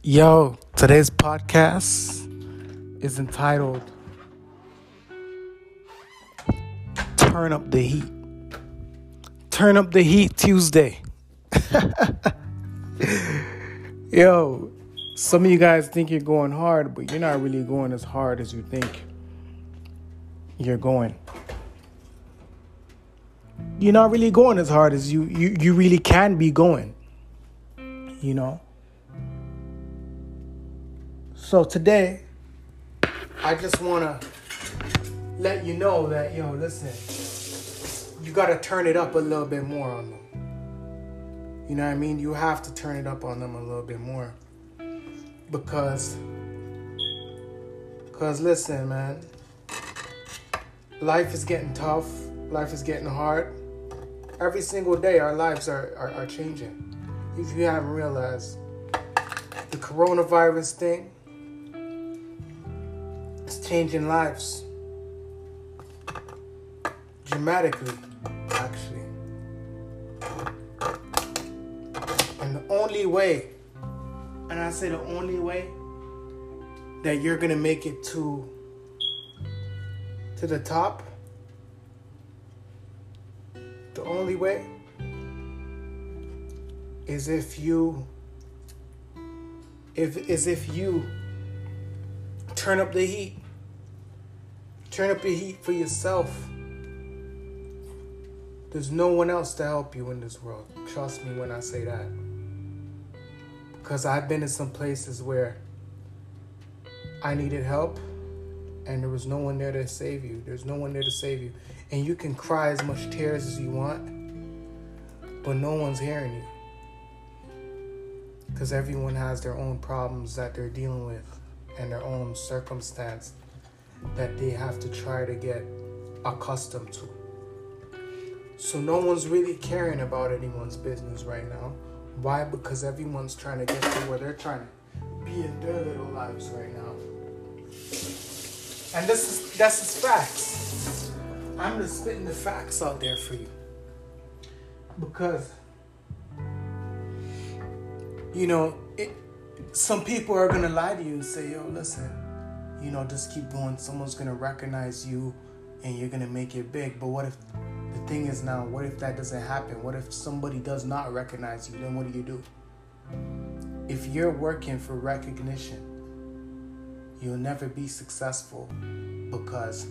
Yo, today's podcast is entitled Turn Up the Heat. Turn Up the Heat Tuesday. Yo, some of you guys think you're going hard, but you're not really going as hard as you think you're going. You're not really going as hard as you really can be going, you know? So today, I just want to let you know that, listen, you got to turn it up a little bit more on them. You know what I mean? You have to turn it up on them a little bit more. Because listen, man, life is getting tough. Life is getting hard. Every single day, our lives are changing. If you haven't realized, the coronavirus thing, it's changing lives dramatically, actually. And the only way, and I say the only way that you're gonna make it to the top, the only way is if you turn up the heat. Turn up the heat for yourself. There's no one else to help you in this world. Trust me when I say that. Because I've been in some places where I needed help and there was no one there to save you. There's no one there to save you. And you can cry as much tears as you want, but no one's hearing you. Because everyone has their own problems that they're dealing with and their own circumstance that they have to try to get accustomed to. So no one's really caring about anyone's business right now. Why? Because everyone's trying to get to where they're trying to be in their little lives right now. And that's just facts. I'm just spitting the facts out there for you. Because, some people are going to lie to you and say, yo, listen, just keep going. Someone's going to recognize you and you're going to make it big. But what if the thing is now, what if that doesn't happen? What if somebody does not recognize you? Then what do? If you're working for recognition, you'll never be successful, because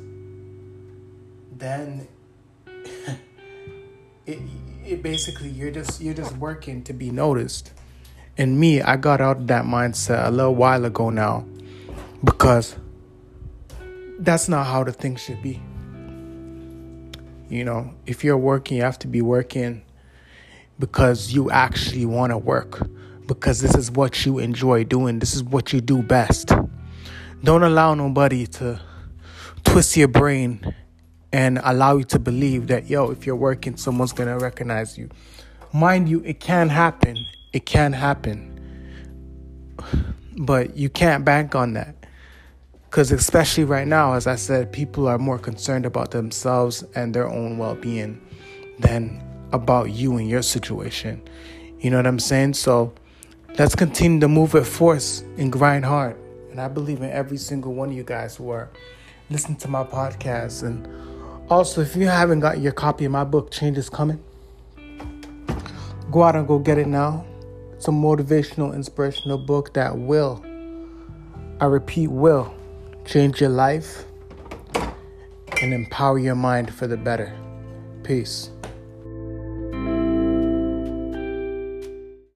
then it basically you're just working to be noticed. And me, I got out of that mindset a little while ago now, because that's not how the thing should be. If you're working, you have to be working because you actually want to work, because this is what you enjoy doing. This is what you do best. Don't allow nobody to twist your brain and allow you to believe that, if you're working, someone's going to recognize you. Mind you, it can happen. It can happen. But you can't bank on that. Because especially right now, as I said, people are more concerned about themselves and their own well-being than about you and your situation. You know what I'm saying? So let's continue to move with force and grind hard. And I believe in every single one of you guys who are listening to my podcast. And also, if you haven't got your copy of my book, Change is Coming, go out and go get it now. It's a motivational, inspirational book that will, I repeat, will change your life and empower your mind for the better. Peace.